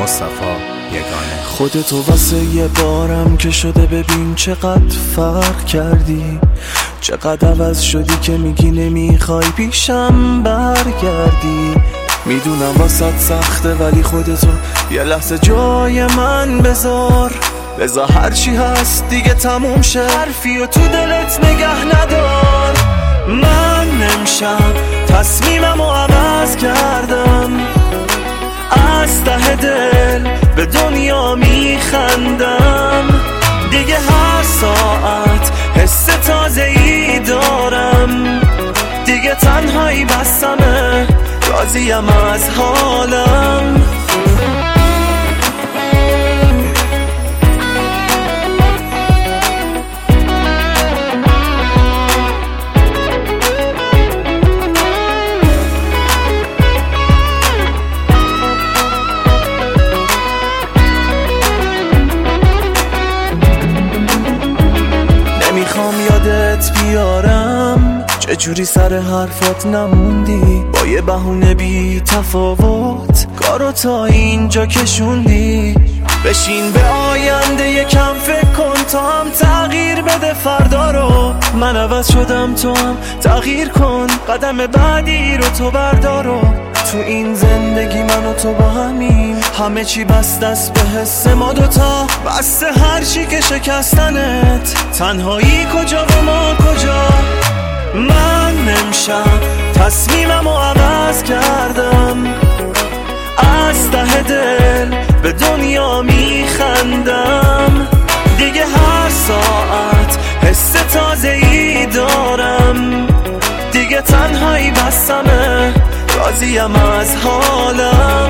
مصطفی یگانه. خودتو واسه یه بارم که شده ببین چقدر فرق کردی، چقدر عوض شدی که میگی نمیخوای پیشم برگردی. میدونم واسط سخته ولی خودتو یه لحظه جای من بذار هرچی هست دیگه تموم شه، حرفی و تو دلت نگه ندار. من امشب تصمیممو عوض کردم، از ته دل به دنیا میخندم. دیگه هر ساعت حس تازه‌ای دارم، دیگه تنهایی بسمه، راضیم از حالم. نمیخوام یادت بیارم چجوری سر حرفات نموندی، با یه بهونه بی تفاوت کارو تا اینجا کشوندی. بشین به آینده یکم فکر کن، تا هم تغییر بده فردا رو. من عوض شدم تو هم تغییر کن، قدم بعدی رو تو بردارو. تو این زندگی من و تو با همین، همه چی بست دست به حس ما دوتا، بسته هر چی که شکستنت، تنهایی کجا و ما کجا. من امشب تصمیممو عوض کردم، از ته دل به دنیا میخندم. دیگه هر ساعت حس تازه‌ای دارم، دیگه تنهایی بسمه، راضیم از حالم.